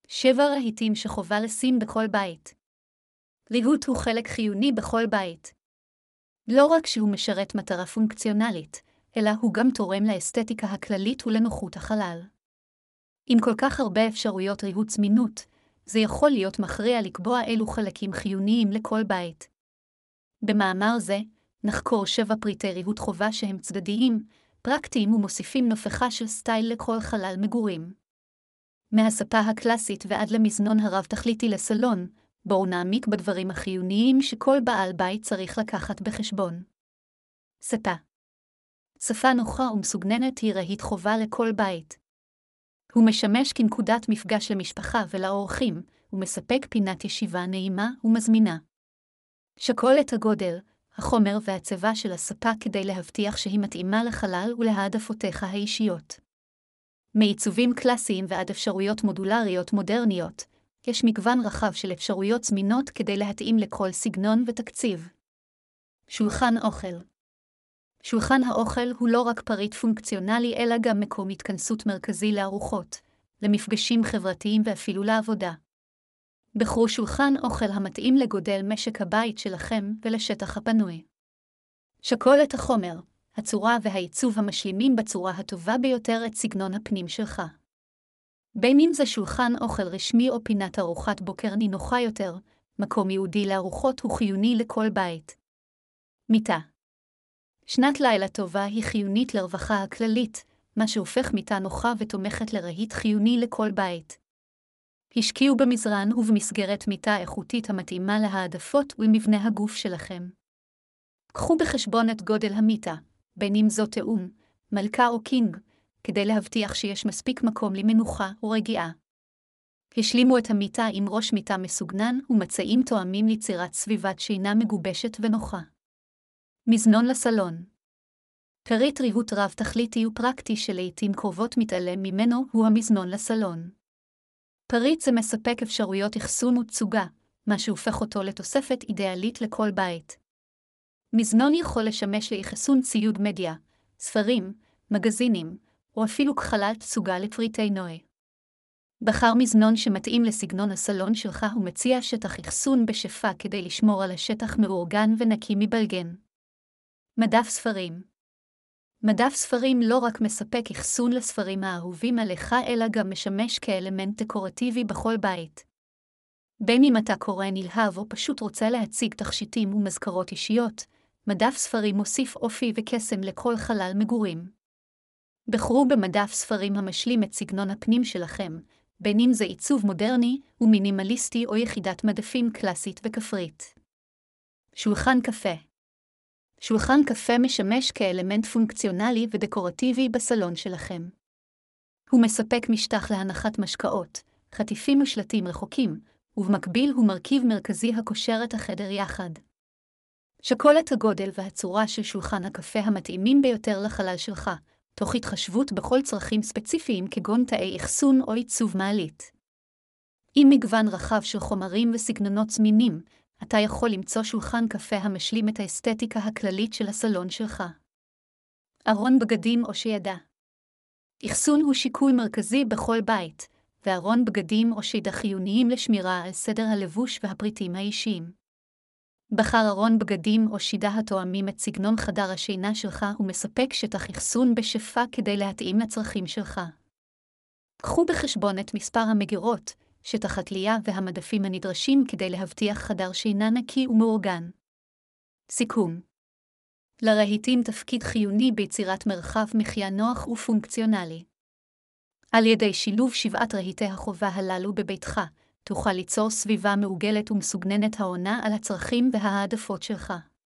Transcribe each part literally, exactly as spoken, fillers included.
שבע רהיטים שחובה לשים בכל בית. ריהוט הוא חלק חיוני בכל בית. לא רק שהוא משרת מטרה פונקציונלית, אלא הוא גם תורם לאסתטיקה הכללית ולנוחות החלל. עם כל כך הרבה אפשרויות ריהוט זמינות, זה יכול להיות מכריע לקבוע אילו חלקים חיוניים לכל בית. במאמר זה, נחקור שבע פריטי ריהוט חובה שהם צדדיים, פרקטיים ומוסיפים נופחה של סטייל לכל חלל מגורים. מהספה הקלאסית ועד למזנון הרב-תכליתי לסלון, בואו נעמיק בדברים החיוניים שכל בעל בית צריך לקחת בחשבון. ספה. שפה נוחה ומסוגננת היא רהיט חובה לכל בית. הוא משמש כנקודת מפגש למשפחה ולאורחים, ומספק פינת ישיבה נעימה ומזמינה. שקול את הגודל, החומר והצבע של הספה כדי להבטיח שהיא מתאימה לחלל ולהעדפותיך האישיות. מעיצובים קלאסיים ועד אפשרויות מודולריות מודרניות, יש מגוון רחב של אפשרויות זמינות כדי להתאים לכל סגנון ותקציב. שולחן אוכל. שולחן האוכל הוא לא רק פריט פונקציונלי אלא גם מקום התכנסות מרכזי לארוחות, למפגשים חברתיים ואפילו לעבודה. בחרו שולחן אוכל המתאים לגודל משק הבית שלכם ולשטח הפנוי. שקול את החומר, הצורה והעיצוב המשלימים בצורה הטובה ביותר את סגנון הפנים שלך. בין אם זה שולחן אוכל רשמי או פינת ארוחת בוקר נינוחה יותר, מקום ייעודי לארוחות הוא חיוני לכל בית. מיטה. שנת לילה טובה היא חיונית לרווחה הכללית, מה שהופך מיטה נוחה ותומכת לרהיט חיוני לכל בית. השקיעו במזרן ובמסגרת מיטה איכותית המתאימה להעדפות ולמבנה הגוף שלכם. קחו בחשבון את גודל המיטה, בין אם זו תאום, מלכה או קינג, כדי להבטיח שיש מספיק מקום למנוחה ורגיעה. השלימו את המיטה עם ראש מיטה מסוגנן ומצעים תואמים ליצירת סביבת שינה מגובשת ונוחה. מזנון לסלון. פריט ריהוט רב-תכליתי ופרקטי שלעיתים קרובות מתעלם ממנו הוא המזנון לסלון. פריט זה מספק אפשרויות אחסון ותצוגה, מה שהופך אותו לתוספת אידיאלית לכל בית. מזנון יכול לשמש לאחסון ציוד מדיה, ספרים, מגזינים, או אפילו כחלל תצוגה לפריטי נוי. בחר מזנון שמתאים לסגנון הסלון שלך ומציע שטח אחסון בשפע כדי לשמור על השטח מאורגן ונקי מבלגן. מדף ספרים. מדף ספרים לא רק מספק אחסון לספרים האהובים עליך אלא גם משמש כאלמנט דקורטיבי בכל בית. בין אם אתה קורא נלהב או פשוט רוצה להציג תכשיטים ומזכרות אישיות, מדף ספרים מוסיף אופי וקסם לכל חלל מגורים. בחרו במדף ספרים המשלים את סגנון הפנים שלכם, בין אם זה עיצוב מודרני ומינימליסטי או יחידת מדפים קלאסית וכפרית. שולחן קפה. שולחן קפה משמש כאלמנט פונקציונלי ודקורטיבי בסלון שלכם. הוא מספק משטח להנחת משקאות, חטיפים ושלטים רחוקים, ובמקביל הוא מרכיב מרכזי הקושר את החדר יחד. שקול את הגודל והצורה של שולחן הקפה המתאימים ביותר לחלל שלך, תוך התחשבות בכל צרכים ספציפיים כגון תאי אחסון או עיצוב מעלית. עם מגוון רחב של חומרים וסגנונות זמינים, אתה יכול למצוא שולחן קפה המשלים את האסתטיקה הכללית של הסלון שלך. ארון בגדים או שידה. אחסון הוא שיקול מרכזי בכל בית, וארון בגדים או שידה חיוניים לשמירה על סדר הלבוש והפריטים האישיים. בחר ארון בגדים או שידה התואמים את סגנון חדר השינה שלך ומספק שטח אחסון בשפע כדי להתאים לצרכים שלך. קחו בחשבון את מספר המגירות, שטח התלייה והמדפים הנדרשים כדי להבטיח חדר שינה נקי ומאורגן. סיכום. לרהיטים תפקיד חיוני ביצירת מרחב מחיה נוח ופונקציונלי. על ידי שילוב שבעת רהיטי החובה הללו בביתך, תוכל ליצור סביבה מעוגלת ומסוגננת העונה על הצרכים וההעדפות שלך.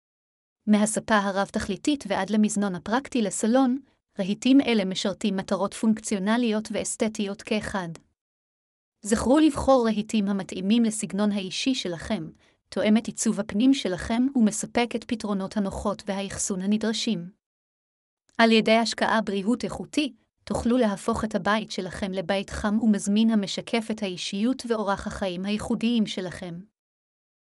מהספה הרב-תכליתית ועד למזנון הפרקטי לסלון, רהיטים אלה משרתים מטרות פונקציונליות ואסתטיות כאחד. זכרו לבחור רהיטים המתאימים לסגנון האישי שלכם, תואם את עיצוב הפנים שלכם ומספק את פתרונות הנוחות והאחסון הנדרשים. על ידי השקעה בריהוט איכותי, תוכלו להפוך את הבית שלכם לבית חם ומזמין המשקף את האישיות ואורח החיים הייחודיים שלכם.